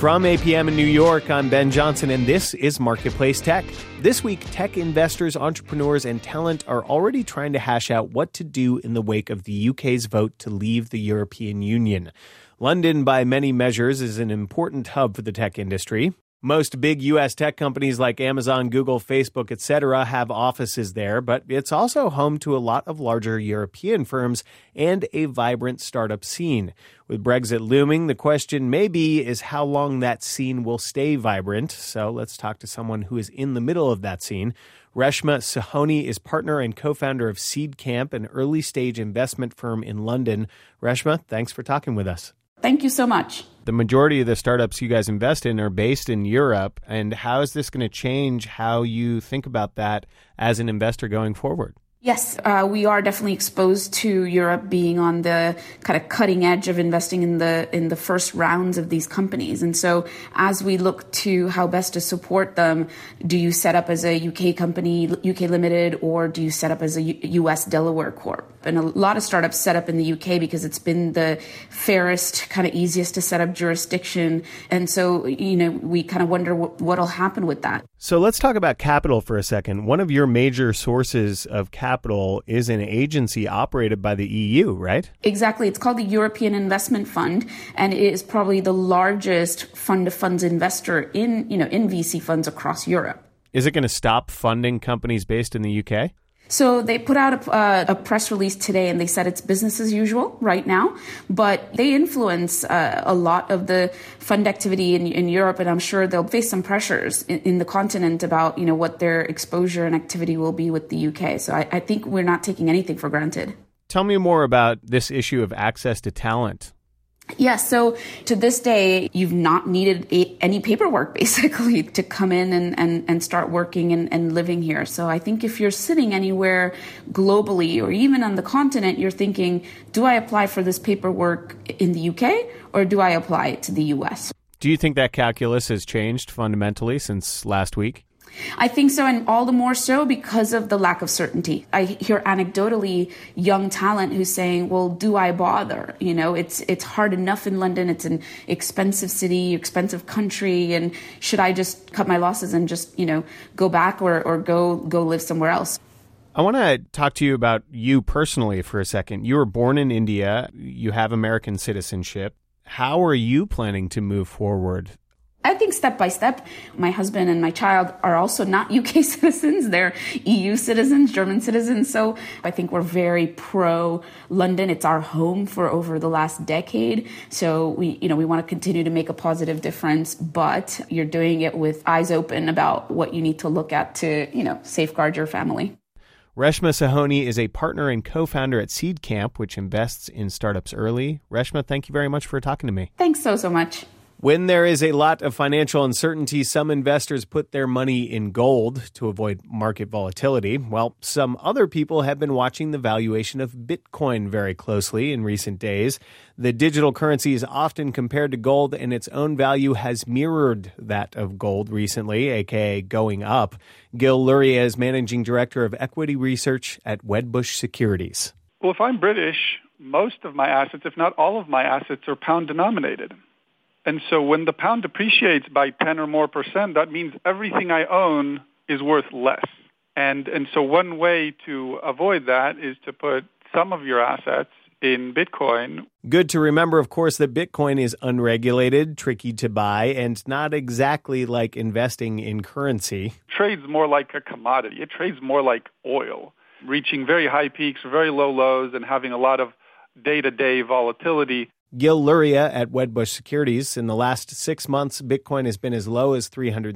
From APM in New York, I'm Ben Johnson, and this is Marketplace Tech. This week, tech investors, entrepreneurs, and talent are already trying to hash out what to do in the wake of the UK's vote to leave the European Union. London, by many measures, is an important hub for the tech industry. Most big U.S. tech companies like Amazon, Google, Facebook, etc. have offices there, but it's also home to a lot of larger European firms and a vibrant startup scene. With Brexit looming, the question maybe is how long that scene will stay vibrant. So let's talk to someone who is in the middle of that scene. Reshma Sohoni is partner and co-founder of Seedcamp, an early-stage investment firm in London. Reshma, thanks for talking with us. Thank you so much. The majority of the startups you guys invest in are based in Europe. And how is this going to change how you think about that as an investor going forward? Yes, we are definitely exposed to Europe being on the kind of cutting edge of investing in the first rounds of these companies. And so as we look to how best to support them, do you set up as a UK company, UK Limited, or do you set up as a US Delaware Corp? And a lot of startups set up in the UK because it's been the fairest, kind of easiest to set up jurisdiction. And so, we kind of wonder what'll happen with that. So let's talk about capital for a second. One of your major sources of capital is an agency operated by the EU, right? Exactly. It's called the European Investment Fund, and it is probably the largest fund-of-funds investor in VC funds across Europe. Is it going to stop funding companies based in the UK? So they put out a press release today, and they said it's business as usual right now, but they influence a lot of the fund activity in Europe, and I'm sure they'll face some pressures in the continent about what their exposure and activity will be with the UK. So I think we're not taking anything for granted. Tell me more about this issue of access to talent. Yes. So to this day, you've not needed any paperwork, basically, to come in and start working and living here. So I think if you're sitting anywhere globally or even on the continent, you're thinking, do I apply for this paperwork in the UK or do I apply it to the US? Do you think that calculus has changed fundamentally since last week? I think so, and all the more so because of the lack of certainty. I hear anecdotally young talent who's saying, well, do I bother? It's hard enough in London. It's an expensive city, expensive country. And should I just cut my losses and just, go back or go live somewhere else? I want to talk to you about you personally for a second. You were born in India. You have American citizenship. How are you planning to move forward? I think step by step. My husband and my child are also not UK citizens. They're EU citizens, German citizens. So I think we're very pro London. It's our home for over the last decade. So we want to continue to make a positive difference, but you're doing it with eyes open about what you need to look at to, safeguard your family. Reshma Sohoni is a partner and co-founder at Seedcamp, which invests in startups early. Reshma, thank you very much for talking to me. Thanks so much. When there is a lot of financial uncertainty, some investors put their money in gold to avoid market volatility. Well, some other people have been watching the valuation of Bitcoin very closely in recent days. The digital currency is often compared to gold, and its own value has mirrored that of gold recently, aka going up. Gil Luria is managing director of equity research at Wedbush Securities. Well, if I'm British, most of my assets, if not all of my assets, are pound denominated. And so when the pound depreciates by 10 or more percent, that means everything I own is worth less. And so one way to avoid that is to put some of your assets in Bitcoin. Good to remember, of course, that Bitcoin is unregulated, tricky to buy, and not exactly like investing in currency. It trades more like a commodity. It trades more like oil, reaching very high peaks, very low lows, and having a lot of day-to-day volatility. Gil Luria at Wedbush Securities. In the last 6 months, Bitcoin has been as low as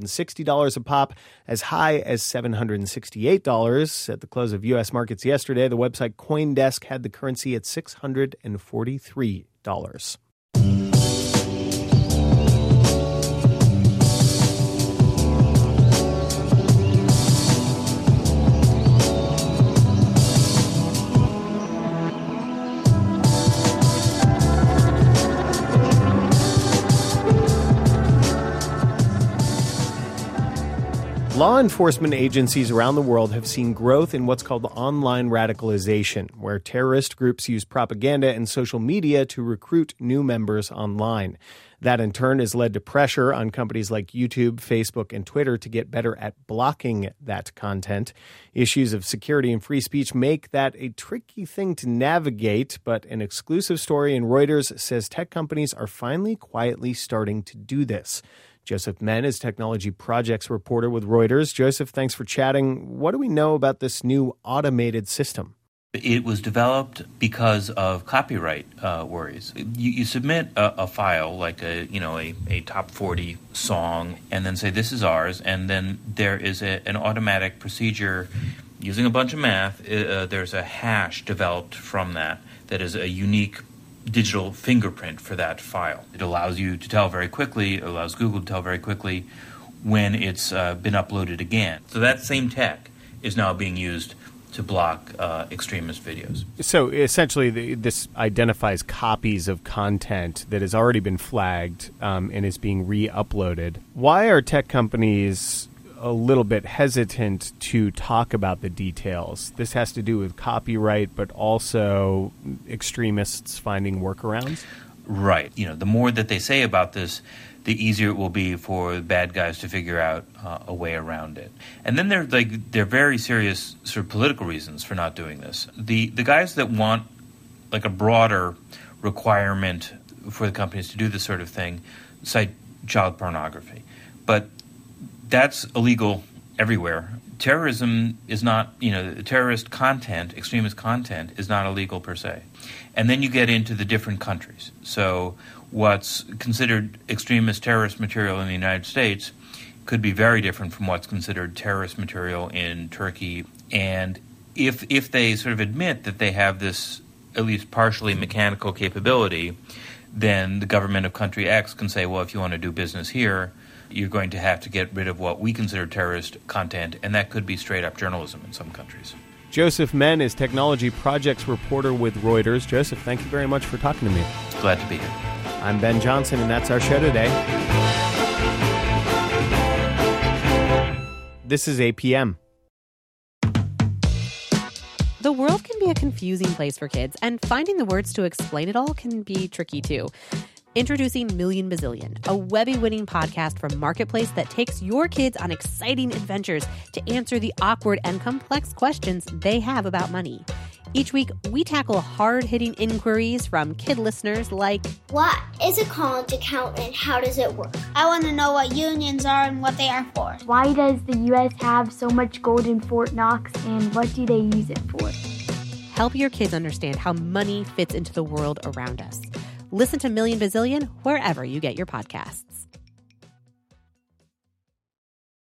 $360 a pop, as high as $768. At the close of U.S. markets yesterday, the website CoinDesk had the currency at $643. Law enforcement agencies around the world have seen growth in what's called online radicalization, where terrorist groups use propaganda and social media to recruit new members online. That in turn has led to pressure on companies like YouTube, Facebook, and Twitter to get better at blocking that content. Issues of security and free speech make that a tricky thing to navigate, but an exclusive story in Reuters says tech companies are finally quietly starting to do this. Joseph Menn is technology projects reporter with Reuters. Joseph, thanks for chatting. What do we know about this new automated system? It was developed because of copyright worries. You submit a file like a top 40 song and then say this is ours, and then there is an automatic procedure using a bunch of math. There's a hash developed from that is a unique digital fingerprint for that file. It allows you to tell very quickly, it allows Google to tell very quickly when it's been uploaded again. So that same tech is now being used to block extremist videos. So essentially this identifies copies of content that has already been flagged and is being re-uploaded. Why are tech companies a little bit hesitant to talk about the details? This has to do with copyright, but also extremists finding workarounds? Right. The more that they say about this, the easier it will be for the bad guys to figure out a way around it. And then there are very serious sort of political reasons for not doing this. The guys that want like a broader requirement for the companies to do this sort of thing cite child pornography. But that's illegal everywhere. Terrorism is not, terrorist content, extremist content is not illegal per se. And then you get into the different countries. So what's considered extremist terrorist material in the United States could be very different from what's considered terrorist material in Turkey. And if they sort of admit that they have this at least partially mechanical capability, then the government of country X can say, well, if you want to do business here, you're going to have to get rid of what we consider terrorist content, and that could be straight-up journalism in some countries. Joseph Menn is technology projects reporter with Reuters. Joseph, thank you very much for talking to me. Glad to be here. I'm Ben Johnson, and that's our show today. This is APM. The world can be a confusing place for kids, and finding the words to explain it all can be tricky too. Introducing Million Bazillion, a Webby-winning podcast from Marketplace that takes your kids on exciting adventures to answer the awkward and complex questions they have about money. Each week, we tackle hard-hitting inquiries from kid listeners like, what is a college account and how does it work? I want to know what unions are and what they are for. Why does the U.S. have so much gold in Fort Knox, and what do they use it for? Help your kids understand how money fits into the world around us. Listen to Million Bazillion wherever you get your podcasts.